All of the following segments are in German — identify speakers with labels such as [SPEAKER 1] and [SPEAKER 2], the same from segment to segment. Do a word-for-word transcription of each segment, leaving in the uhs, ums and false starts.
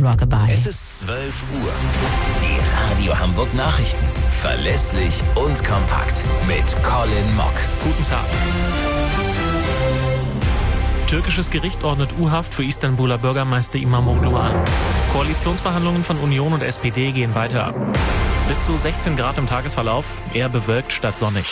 [SPEAKER 1] Rockabye.
[SPEAKER 2] Es ist zwölf Uhr. Die Radio Hamburg Nachrichten. Verlässlich und kompakt. Mit Colin Mock.
[SPEAKER 3] Guten Tag. Türkisches Gericht ordnet U-Haft für Istanbuler Bürgermeister İmamoğlu an. Koalitionsverhandlungen von Union und S P D gehen weiter. Bis zu sechzehn Grad im Tagesverlauf, eher bewölkt statt sonnig.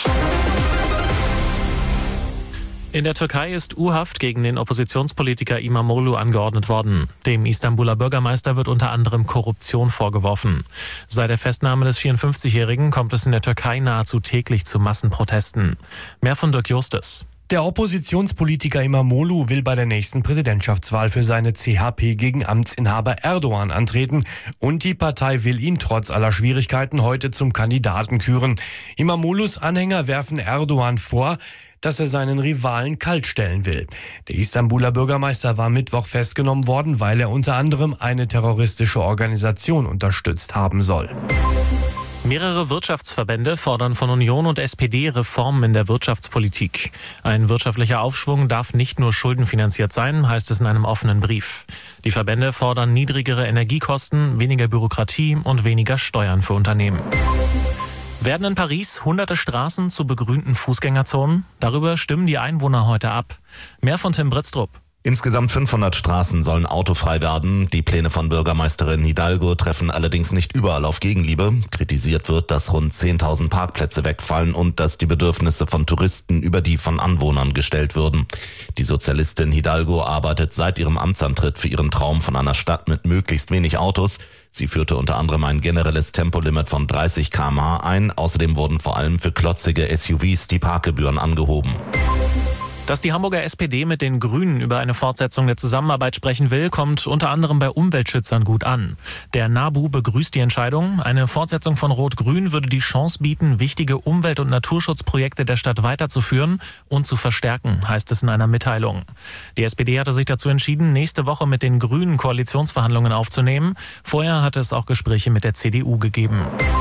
[SPEAKER 3] In der Türkei ist U-Haft gegen den Oppositionspolitiker İmamoğlu angeordnet worden. Dem Istanbuler Bürgermeister wird unter anderem Korruption vorgeworfen. Seit der Festnahme des vierundfünfzigjährigen kommt es in der Türkei nahezu täglich zu Massenprotesten. Mehr von Dirk Justus.
[SPEAKER 4] Der Oppositionspolitiker İmamoğlu will bei der nächsten Präsidentschaftswahl für seine C H P gegen Amtsinhaber Erdogan antreten und die Partei will ihn trotz aller Schwierigkeiten heute zum Kandidaten küren. İmamoğlus Anhänger werfen Erdogan vor, dass er seinen Rivalen kaltstellen will. Der Istanbuler Bürgermeister war Mittwoch festgenommen worden, weil er unter anderem eine terroristische Organisation unterstützt haben soll.
[SPEAKER 3] Mehrere Wirtschaftsverbände fordern von Union und S P D Reformen in der Wirtschaftspolitik. Ein wirtschaftlicher Aufschwung darf nicht nur schuldenfinanziert sein, heißt es in einem offenen Brief. Die Verbände fordern niedrigere Energiekosten, weniger Bürokratie und weniger Steuern für Unternehmen. Werden in Paris hunderte Straßen zu begrünten Fußgängerzonen? Darüber stimmen die Einwohner heute ab. Mehr von Tim Britztrup.
[SPEAKER 5] Insgesamt fünfhundert Straßen sollen autofrei werden. Die Pläne von Bürgermeisterin Hidalgo treffen allerdings nicht überall auf Gegenliebe. Kritisiert wird, dass rund zehntausend Parkplätze wegfallen und dass die Bedürfnisse von Touristen über die von Anwohnern gestellt würden. Die Sozialistin Hidalgo arbeitet seit ihrem Amtsantritt für ihren Traum von einer Stadt mit möglichst wenig Autos. Sie führte unter anderem ein generelles Tempolimit von dreißig Kilometer pro Stunde ein. Außerdem wurden vor allem für klotzige S U Vs die Parkgebühren angehoben.
[SPEAKER 3] Dass die Hamburger S P D mit den Grünen über eine Fortsetzung der Zusammenarbeit sprechen will, kommt unter anderem bei Umweltschützern gut an. Der NABU begrüßt die Entscheidung. Eine Fortsetzung von Rot-Grün würde die Chance bieten, wichtige Umwelt- und Naturschutzprojekte der Stadt weiterzuführen und zu verstärken, heißt es in einer Mitteilung. Die S P D hatte sich dazu entschieden, nächste Woche mit den Grünen Koalitionsverhandlungen aufzunehmen. Vorher hatte es auch Gespräche mit der C D U gegeben.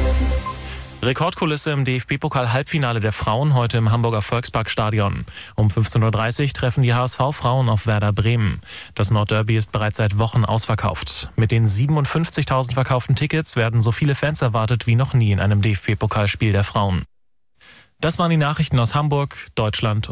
[SPEAKER 3] Rekordkulisse im D F B-Pokal-Halbfinale der Frauen heute im Hamburger Volksparkstadion. Um fünfzehn Uhr dreißig treffen die H S V-Frauen auf Werder Bremen. Das Nordderby ist bereits seit Wochen ausverkauft. Mit den siebenundfünfzigtausend verkauften Tickets werden so viele Fans erwartet wie noch nie in einem D F B-Pokalspiel der Frauen. Das waren die Nachrichten aus Hamburg, Deutschland